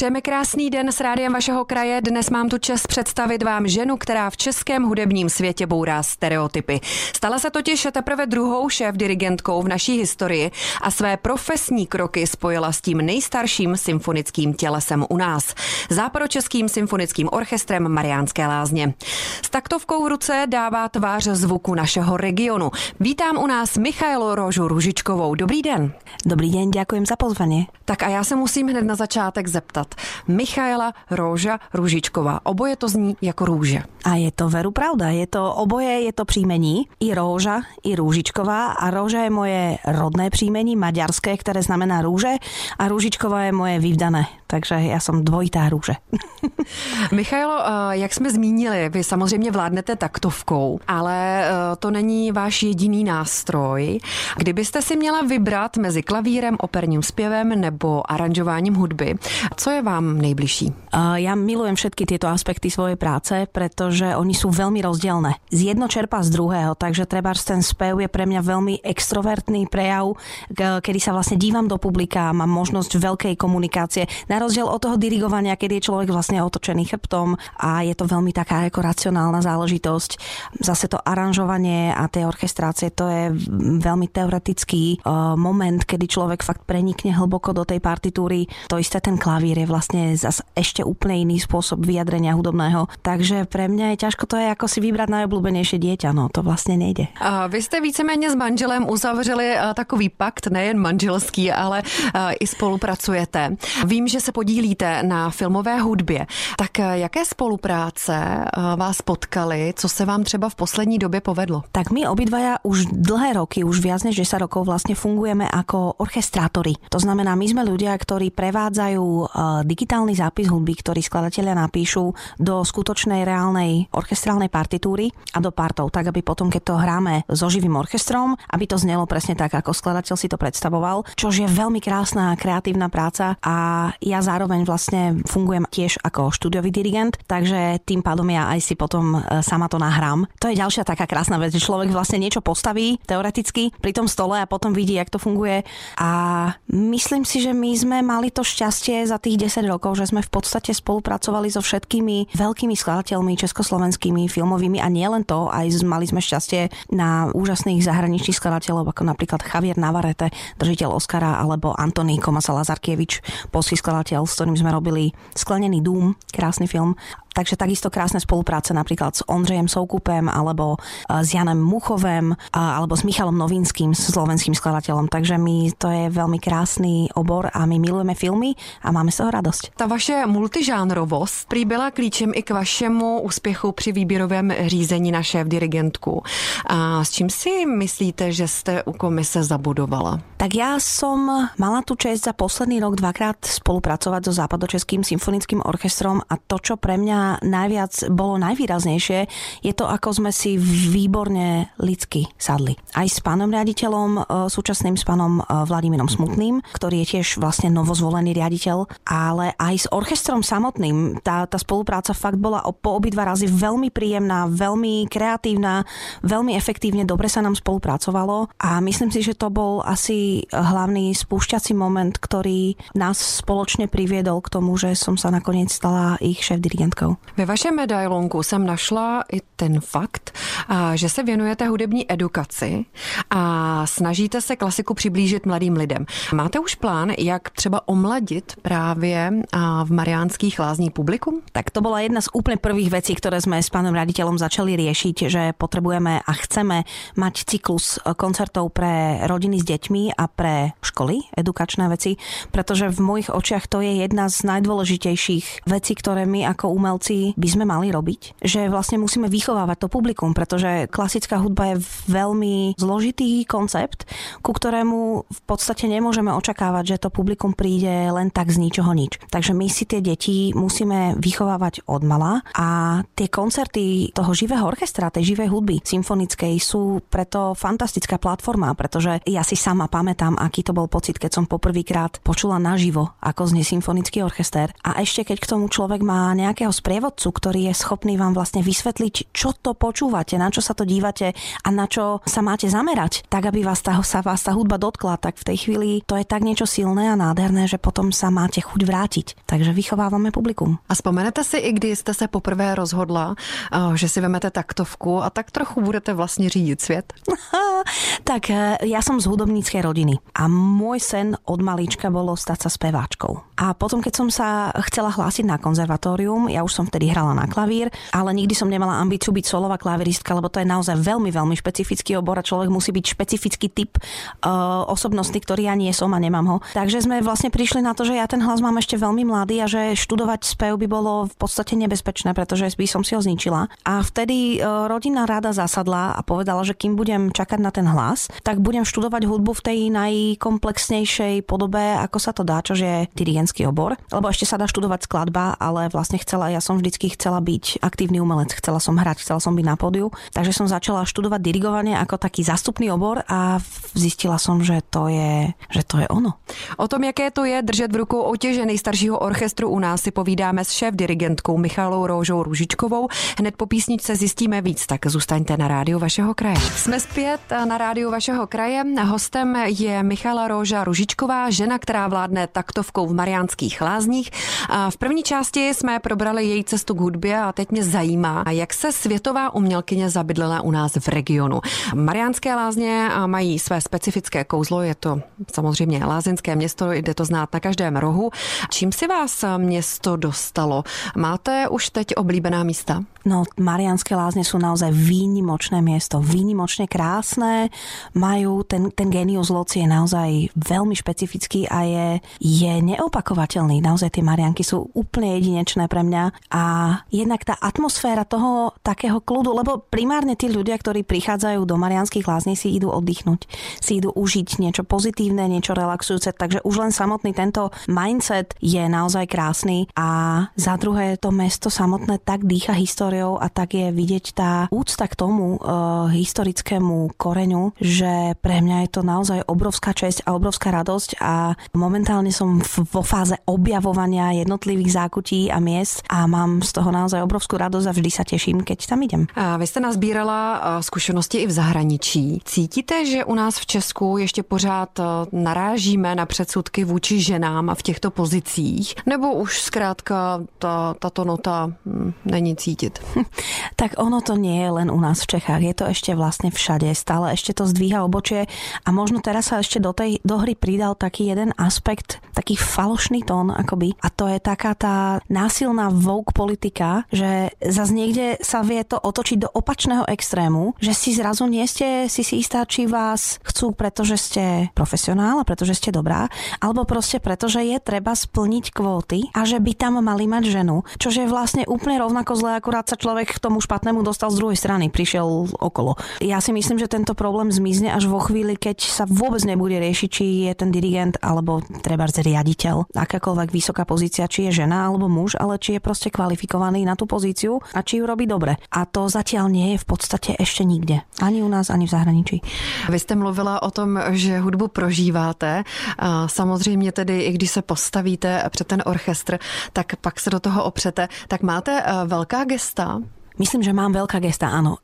Přejeme krásný den s rádiem vašeho kraje. Dnes mám tu čest představit vám ženu, která v českém hudebním světě bourá stereotypy. Stala se totiž teprve druhou šéfdirigentkou v naší historii a své profesní kroky spojila s tím nejstarším symfonickým tělesem u nás, Západočeským symfonickým orchestrem Mariánské Lázně. S taktovkou v ruce dává tvář zvuku našeho regionu. Vítám u nás Michailu Róžu Růžičkovou. Dobrý den. Dobrý den, ďakujem za pozvanie. Tak a já se musím hned na začátek zeptat. Michaela Róža Růžičková. Oboje to zní jako růže. A je to veru pravda. Je to oboje, je to příjmení. I Róža, i Růžičková. A Róža je moje rodné příjmení, maďarské, které znamená růže. A Růžičková je moje vyvdané. Takže já jsem dvojitá růže. Michailo, jak jsme zmínili, vy samozřejmě vládnete taktovkou, ale to není váš jediný nástroj. Kdybyste si měla vybrat mezi klavírem, operním zpěvem nebo aranžováním hudby, co je vám nejbližší? Ja milujem všetky tieto aspekty svojej práce, pretože oni sú veľmi rozdielne. Z jedno čerpá z druhého, takže trebárs ten spev je pre mňa veľmi extrovertný prejav, kedy sa vlastne dívam do publika, mám možnosť veľkej komunikácie. Na rozdiel od toho dirigovania, kedy je človek vlastne otočený chrbtom a je to veľmi taká ako racionálna záležitosť. Zase to aranžovanie a tie orchestrácie, to je veľmi teoretický moment, kedy človek fakt prenikne hlboko do tej partitúry. To isté ten klavír je vlastne zase ešte úplne iný spôsob vyjadrenia hudobného. Takže pre mňa je ťažko, to je ako si vybrať najobľúbenejšie dieťa, no to vlastne nejde. A vy jste víceméně s manželem uzavřeli takový pakt, nejen manželský, ale i spolupracujete. Vím, že se podílíte na filmové hudbě. Tak jaké spolupráce vás potkaly? Co se vám třeba v poslední době povedlo? Tak my obidvaja už dlhé roky, už viac než 10 rokov vlastne fungujeme ako orchestrátori. To znamená, my sme ľudia, ktorí prevádzajú digitálny zápis hudby, ktorý skladatelia napíšu do skutočnej reálnej orchestrálnej partitúry a do partov, tak aby potom, keď to hráme so živým orchestrom, aby to znelo presne tak, ako skladateľ si to predstavoval, čož je veľmi krásna kreatívna práca a ja zároveň vlastne fungujem tiež ako štúdiový dirigent, takže tým pádom ja aj si potom sama to nahrám. To je ďalšia taká krásna vec, že človek vlastne niečo postaví teoreticky pri tom stole a potom vidí, jak to funguje a myslím si, že my sme mali to šťastie za tých 10 rokov, že sme v podstate spolupracovali so všetkými veľkými skladateľmi československými, filmovými a nielen to, aj mali sme šťastie na úžasných zahraničných skladateľov, ako napríklad Javier Navarrete, držiteľ Oscara, alebo Antoni Komasa Lazarkievič, poľský skladateľ, s ktorým sme robili Sklenený dům, krásny film. Takže takisto krásne spolupráce napríklad s Ondřejem Soukupem alebo s Janem Muchovem alebo s Michalom Novínským, slovenským skladateľom. Takže to je veľmi krásny obor a my milujeme filmy a máme z toho radosť. Ta vaše multižánrovost prý byla klíčem i k vašemu úspěchu při výběrovém řízení na šéfdirigentku. A s čím si myslíte, že jste u komise zabudovala? Tak ja som mala tú česť za posledný rok dvakrát spolupracovať so Západočeským symfonickým orchestrom a to, čo pre mňa najviac bolo najvýraznejšie, je to, ako sme si výborne lidsky sadli. Aj s pánom riaditeľom, súčasným s pánom Vladimírom Smutným, ktorý je tiež vlastne novozvolený riaditeľ, ale aj s orchestrom samotným. Tá spolupráca fakt bola po obidva razy veľmi príjemná, veľmi kreatívna, veľmi efektívne, dobre sa nám spolupracovalo a myslím si, že to bol asi hlavný spúšťací moment, ktorý nás spoločne priviedol k tomu, že som sa nakoniec stala ich šéfdirigentkou. Ve vašem medailonku jsem našla i ten fakt, že se věnujete hudební edukaci a snažíte se klasiku přiblížit mladým lidem. Máte už plán, jak třeba omladit právě v Mariánských Lázních publikum? Tak to bola jedna z úplne prvých vecí, ktoré sme s pánom riaditeľom začali riešiť, že potrebujeme a chceme mať cyklus koncertov pre rodiny s deťmi a pre školy, edukačné veci, pretože v mojich očiach to je jedna z najdôležitejších vecí, ktoré my ako umelci by sme mali robiť, že vlastne musíme vychovávať to publikum, pretože klasická hudba je veľmi zložitý koncept, ku ktorému v podstate nemôžeme očakávať, že to publikum príde len tak z ničoho nič. Takže my si tie deti musíme vychovávať odmala a tie koncerty toho živého orchestra, tej živej hudby symfonickej sú preto fantastická platforma, pretože ja si sama pamätám, aký to bol pocit, keď som poprvýkrát počula naživo, ako znie symfonický orchester a ešte keď k tomu človek má nejakého sprievodcu, ktorý je schopný vám vlastne vysvetliť, čo to počúvate, na čo sa to dívate a na čo sa máte zamerať, tak aby vás tá hudba dotkla, tak v tej chvíli to je tak niečo silné a nádherné, že potom sa máte chuť vrátiť. Takže vychovávame publikum. A vzpomenete si, i kdy jste se poprvé rozhodla, že si vemete taktovku a tak trochu budete vlastně řídit svět? Tak ja som z hudobníckej rodiny a môj sen od malička bolo stať sa speváčkou. A potom, keď som sa chcela hlásiť na konzervatórium, ja už som vtedy hrala na klavír, ale nikdy som nemala ambíciu byť solová klaviristka, lebo to je naozaj veľmi, veľmi špecifický obor a človek musí byť špecifický typ osobnosti, ktorý ja nie som a nemám ho. Takže sme vlastne prišli na to, že ja ten hlas mám ešte veľmi mladý a že študovať spev by bolo v podstate nebezpečné, pretože by som si ho zničila. A vtedy rodinná rada zasadla a povedala, že kým budem čakať na ten hlas, tak budem študovať hudbu v tej najkomplexnejšej podobe, ako sa to dá, čo je dirigentský obor. Lebo ešte sa dá študovať skladba, ale vlastne ja som vždycky chcela byť aktívny umelec, chcela som hrať, chcela som byť na pódiu. Takže som začala študovať dirigovanie ako taký zástupný obor a zistila som, že to je ono. O tom, jaké to je držet v rukou otěže nejstaršího orchestru u nás, si povídáme s šéf-dirigentkou Michalou Róžou Ružičkovou. Hned po písničce zjistíme víc, tak zůstaňte na rádiu vašeho kraje. Jsme zpět na rádiu vašeho kraje. Hostem je Michala Róža Ružičková, žena, která vládne taktovkou v Mariánských Lázních. V první části jsme probrali její cestu k hudbě a teď mě zajímá, jak se světová umělkyně zabydlela u nás v regionu. Mariánské Lázně mají své specifické kouzlo, je to samozřejmě lázeňské město, jde to znát na každém rohu. Čím si vás město dostalo? Máte už teď oblíbená místa? No, Mariánske Lázne sú naozaj výnimočné miesto, výnimočne krásne, majú ten génius loci je naozaj veľmi špecifický a je neopakovateľný. Naozaj tie Mariánky sú úplne jedinečné pre mňa a jednak tá atmosféra toho takého kľudu, lebo primárne tí ľudia, ktorí prichádzajú do Mariánskych Lázní, si idú oddychnúť, si idú užiť niečo pozitívne, niečo relaxujúce, takže už len samotný tento mindset je naozaj krásny a za druhé to mesto samotné tak dýcha históriou a tak je vidieť tá úcta k tomu historickému koreňu, že pre mňa je to naozaj obrovská česť a obrovská radosť a momentálne som vo fáze objavovania jednotlivých zákutí a miest a mám z toho naozaj obrovskú radosť a vždy sa teším, keď tam idem. A vy jste nazbírala zkušenosti i v zahraničí. Cítíte, že u nás v Česku ještě pořád narážíme na předsudky vůči ženám v těchto pozicích? Nebo už zkrátka tato nota není cítit? Tak ono to nie je len u nás v Čechách, je to ešte vlastne všade, stále ešte to zdvíha obočie a možno teraz sa ešte do hry pridal taký jeden aspekt, taký falošný tón akoby a to je taká tá násilná woke politika, že zase niekde sa vie to otočiť do opačného extrému, že si zrazu nie ste si istá, či vás chcú, pretože ste profesionál a pretože ste dobrá, alebo proste pretože je treba splniť kvóty a že by tam mali mať ženu, čože je vlastne úplne rovnako zlé, akurát sa človek k tomu špatnému dostal z druhej strany, prišiel okolo. Ja si myslím, že tento problém zmizne až vo chvíli, keď sa vôbec nebude riešiť, či je ten dirigent alebo trebárs riaditeľ, akákoľvek vysoká pozícia, či je žena alebo muž, ale či je proste kvalifikovaný na tú pozíciu a či ju robí dobre. A to zatiaľ nie je v podstate ešte nikde. Ani u nás, ani v zahraničí. Vy jste mluvila o tom, že hudbu prožíváte. A samozřejmě tedy, i když se postavíte před ten orchestr, tak pak se do toho opřete. Tak máte velká gesta? Myslím, že mám veľká gesta, áno.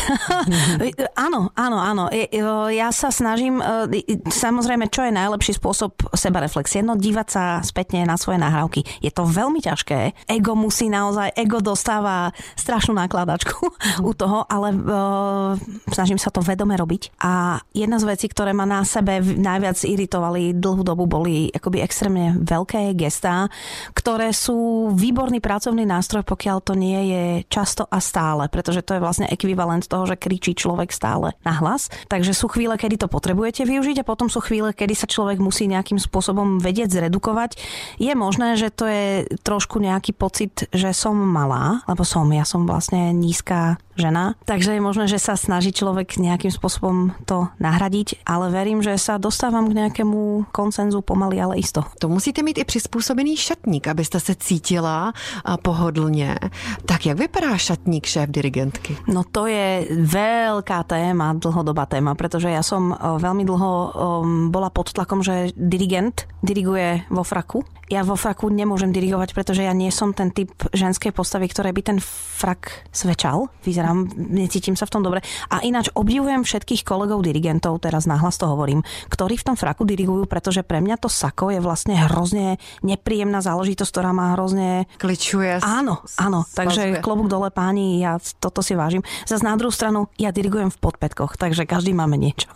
Áno. Ja sa snažím, samozrejme, čo je najlepší spôsob sebareflexie? No dívať sa spätne na svoje nahrávky. Je to veľmi ťažké. Ego dostáva strašnú nákladačku u toho, ale snažím sa to vedome robiť. A jedna z vecí, ktoré ma na sebe najviac iritovali dlhú dobu, boli akoby extrémne veľké gestá, ktoré sú výborný pracovný nástroj, pokiaľ to nie je často a stále, pretože to je vlastne ekvivalent toho, že kričí človek stále na hlas. Takže sú chvíle, kedy to potrebujete využiť a potom sú chvíle, kedy sa človek musí nejakým spôsobom vedieť zredukovať. Je možné, že to je trošku nejaký pocit, že som malá, lebo ja som vlastne nízka žena, takže je možné, že sa snaží človek nejakým spôsobom to nahradiť, ale verím, že sa dostávam k nejakému konsenzu pomaly, ale isto. To musíte mít i přizpůsobený šatník, abyste se cítila pohodlně. Tak jak vypadá šatník šéf dirigentky? No to je veľká téma, dlhodobá téma, pretože ja som veľmi dlho bola pod tlakom, že dirigent diriguje vo fraku. Ja vo fraku nemôžem dirigovať, pretože ja nie som ten typ ženskej postavy, ktoré by ten frak svečal. Vyzerám, necítim sa v tom dobre. A ináč obdivujem všetkých kolegov dirigentov, teraz nahlas to hovorím, ktorí v tom fraku dirigujú, pretože pre mňa to sako je vlastne hrozne nepríjemná záležitosť, ktorá má hrozne... Kličuje. Áno. Takže klobúk dole páni, ja toto si vážim. Zas na druhú stranu, ja dirigujem v podpätkoch, takže každý máme niečo.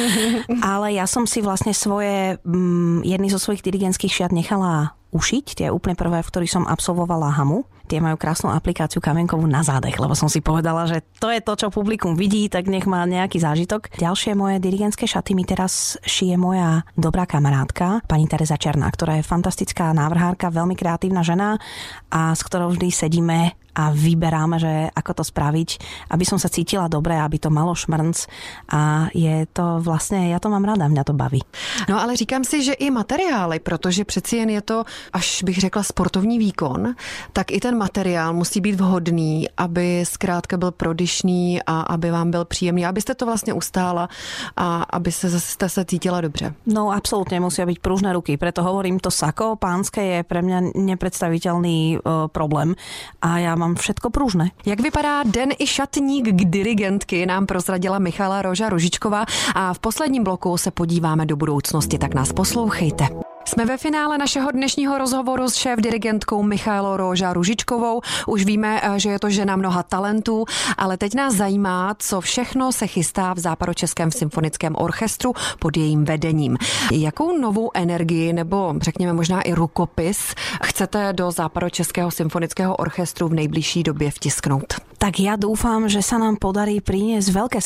Ale ja som si vlastne svoje, jedny zo svojich dirigentských šiat nechala ušiť, tie úplne prvé, v ktorých som absolvovala Hamu. Tie majú krásnu aplikáciu kamienkovú na zádech, lebo som si povedala, že to je to, čo publikum vidí, tak nech má nejaký zážitok. Ďalšie moje dirigentské šaty mi teraz šije moja dobrá kamarátka, pani Tereza Černá, ktorá je fantastická návrhárka, veľmi kreatívna žena a s ktorou vždy sedíme a vyberáme, že ako to spraviť, aby som sa cítila dobre, aby to malo šmrnc a je to vlastně, já to mám ráda, mě to baví. No ale říkám si, že i materiály, protože přeci jen je to, až bych řekla sportovní výkon, tak i ten materiál musí být vhodný, aby zkrátka byl prodyšný a aby vám byl příjemný, abyste to vlastně ustála a aby jste se cítila dobře. No absolútne musia byť pružné ruky, preto hovorím, to sako pánske je pre mňa nepredstaviteľný problém a ja mám všetko pružné. Jak vypadá den i šatník k dirigentky, nám prozradila Michala Róža Ružičková a v posledním bloku se podíváme do budoucnosti, tak nás poslouchejte. Jsme ve finále našeho dnešního rozhovoru s šéf-dirigentkou Michalou Róža Ružičkovou. Už víme, že je to žena mnoha talentů, ale teď nás zajímá, co všechno se chystá v Západočeském symfonickém orchestru pod jejím vedením. Jakou novou energii nebo řekněme možná i rukopis chcete do Západočeského symfonického orchestru v nejbližší době vtisknout? Tak ja dúfam, že sa nám podarí priniesť veľké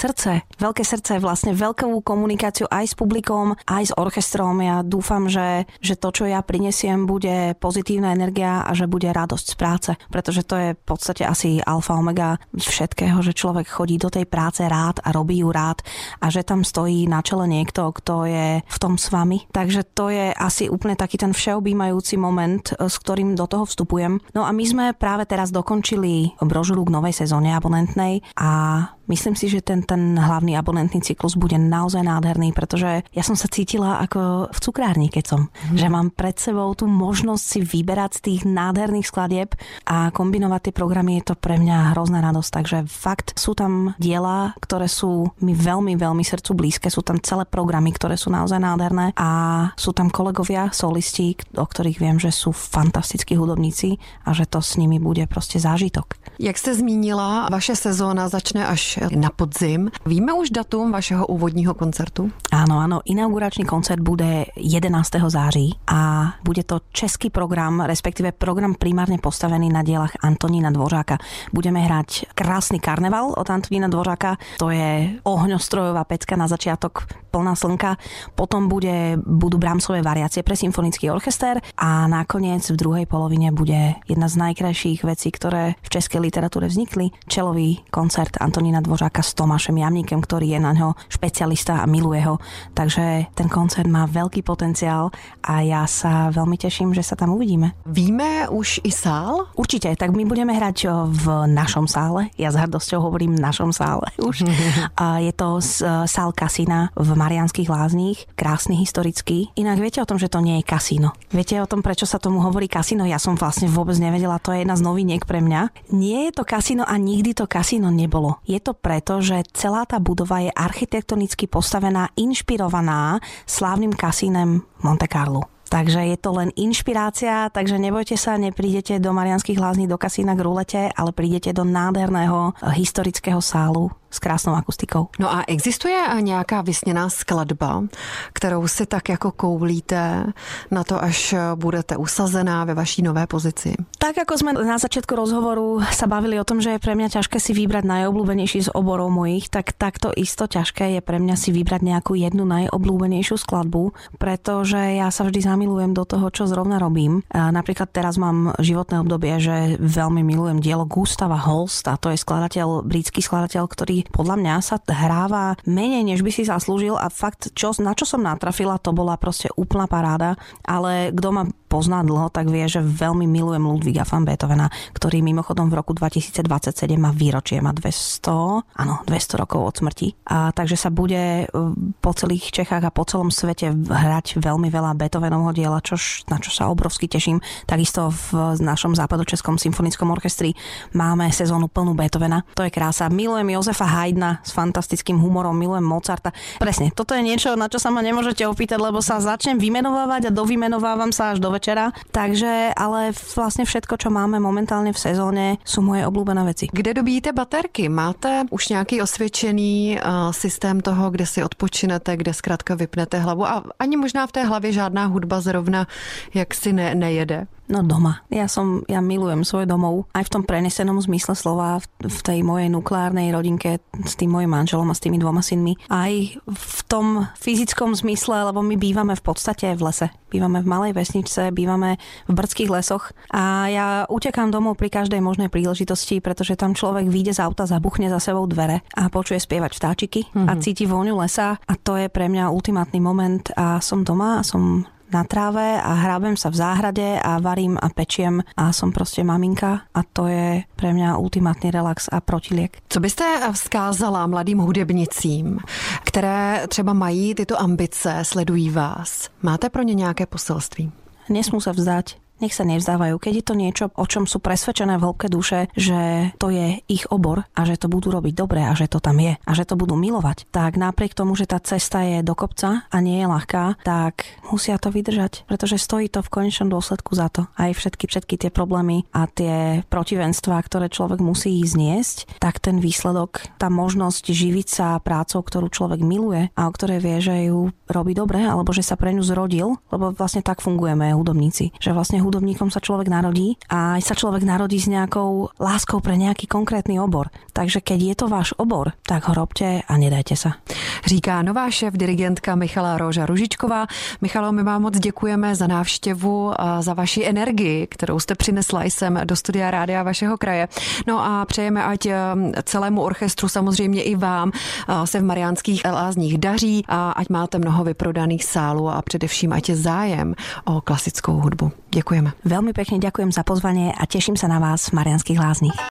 srdce, vlastne veľkou komunikáciu aj s publikom, aj s orchestrom. Ja dúfam, že to, čo ja prinesiem, bude pozitívna energia a že bude radosť z práce, pretože to je v podstate asi alfa omega všetkého, že človek chodí do tej práce rád a robí ju rád a že tam stojí na čele niekto, kto je v tom s vami. Takže to je asi úplne taký ten všeobjímajúci moment, s ktorým do toho vstupujem. No a my sme práve teraz dokončili brožuru k novej sezóne abonentnej a myslím si, že ten hlavný abonentný cyklus bude naozaj nádherný, pretože ja som sa cítila ako v cukrárni, keď som. Že mám pred sebou tú možnosť si vyberať z tých nádherných skladieb a kombinovať tie programy, je to pre mňa hrozná radosť. Takže fakt sú tam diela, ktoré sú mi veľmi, veľmi srdcu blízke. Sú tam celé programy, ktoré sú naozaj nádherné a sú tam kolegovia, solisti, o ktorých viem, že sú fantastickí hudobníci a že to s nimi bude proste zážitok. Jak jste zmínila, vaše sezóna začne až na podzim. Víme už datum vašeho úvodního koncertu? Áno, inauguračný koncert bude 11. září a bude to český program, respektíve program primárne postavený na dielach Antonína Dvořáka. Budeme hrať krásny karneval od Antonína Dvořáka, to je ohňostrojová pecka na začiatok, plná slnka, potom budú Brahmsové variácie pre symfonický orchester a nakoniec v druhej polovine bude jedna z najkrajších vecí, ktoré v českej literatúre vznikli, čelový koncert Antonína Dvořáka s Tomášem Jamníkem, ktorý je na ňo špecialista a miluje ho. Takže ten koncert má veľký potenciál a ja sa veľmi teším, že sa tam uvidíme. Víme už i sál? Určite, tak my budeme hrať v našom sále. Ja s hrdosťou hovorím našom sále už. Je to sál kasína v Mariánskych Lázních, krásny historický. Inak viete o tom, že to nie je kasíno? Viete o tom, prečo sa tomu hovorí kasíno? Ja som vlastne vôbec nevedela, to je jedna z noviniek pre mňa. Nie je to kasíno a nikdy to kasíno nebolo. Je to preto, že celá tá budova je architektonicky postavená, inšpirovaná slávnym kasínem Monte Carlo. Takže je to len inšpirácia, takže nebojte sa, neprídete do Mariánskych Lázní do kasína k rulete, ale prídete do nádherného historického sálu s krásnou akustikou. No a existuje nějaká vysněná skladba, kterou si tak jako koulíte na to, až budete usazená ve vaší nové pozici? Tak ako sme na začiatku rozhovoru sa bavili o tom, že je pre mňa ťažké si vybrať najobľúbenejší z oborov mojich, tak takto isto ťažké je pre mňa si vybrať nejakú jednu najobľúbenejšiu skladbu, pretože ja sa vždy zamilujem do toho, čo zrovna robím. Napríklad teraz mám životné obdobie, že veľmi milujem dielo Gustava Holsta, to je britský skladateľ, ktorý podľa mňa sa hráva menej, než by si zaslúžil a fakt, na čo som natrafila, to bola proste úplná paráda, ale kto ma pozná dlho, tak vie, že veľmi milujem Ludwiga van Beethovena, ktorý mimochodom v roku 2027 má výročie, má 200 rokov od smrti. A takže sa bude po celých Čechách a po celom svete hrať veľmi veľa Beethovenovho diela, na čo sa obrovsky teším. Takisto v našom západočeskom symfonickom orchestri máme sezónu plnú Beethovena. To je krása. Milujem Josefa Haydna s fantastickým humorom, milujem Mozarta. Presne, toto je niečo, na čo sa ma nemôžete opýtať, lebo sa začnem vymenovávať a dovymenovávam sa až do večera. Takže, ale vlastne všetko, čo máme momentálne v sezóne, sú moje obľúbené veci. Kde dobíjíte baterky? Máte už nějaký osvědčený systém toho, kde si odpočinete, kde zkrátka vypnete hlavu a ani možná v té hlavě žádná hudba zrovna jak si nejede? No doma. Ja milujem svoj domov. Aj v tom prenesenom zmysle slova, v tej mojej nukleárnej rodinke s tým mojim manželom a s tými 2 synmi. Aj v tom fyzickom zmysle, lebo my bývame v podstate v lese. Bývame v malej vesničce, bývame v brdských lesoch a ja utekám domov pri každej možnej príležitosti, pretože tam človek vyjde z auta, zabuchne za sebou dvere a počuje spievať vtáčiky a cíti vôňu lesa a to je pre mňa ultimátny moment a som doma a som na tráve a hrábem sa v záhrade a varím a pečiem a som proste maminka a to je pre mňa ultimátny relax a protiliek. Co byste vzkázala mladým hudebnicím, které třeba mají tyto ambice, sledují vás? Máte pro ně nějaké poselství? Nesmú sa vzdať. Nech sa nevzdávajú. Keď je to niečo, o čom sú presvedčené v hĺbke duše, že to je ich obor a že to budú robiť dobre a že to tam je a že to budú milovať, tak napriek tomu, že tá cesta je do kopca a nie je ľahká, tak musia to vydržať, pretože stojí to v konečnom dôsledku za to. Aj všetky tie problémy a tie protivenstvá, ktoré človek musí zniesť, tak ten výsledok, tá možnosť živiť sa prácou, ktorú človek miluje a o ktorej vie, že ju robí dobre, alebo že sa pre ňu zrodil, lebo vlastne tak fungujeme hudobníci, že vlastne hudobníkom sa človek narodí a aj sa človek narodí s nejakou láskou pre nejaký konkrétny obor. Takže keď je to váš obor, tak ho robte a nedajte sa. Říká nová šéf dirigentka Michala Róža Ružičková. Michalo, my vám moc děkujeme za návštěvu a za vaši energii, kterou jste přinesla sem do studia Rádia vašeho kraje. No a přejeme, ať celému orchestru, samozřejmě i vám, se v Mariánských Lázních daří a ať máte mnoho vyprodaných sálů a především ať je zájem o klasickou hudbu. Ďakujeme. Veľmi pekne ďakujem za pozvanie a teším sa na vás v Mariánskych Lázních.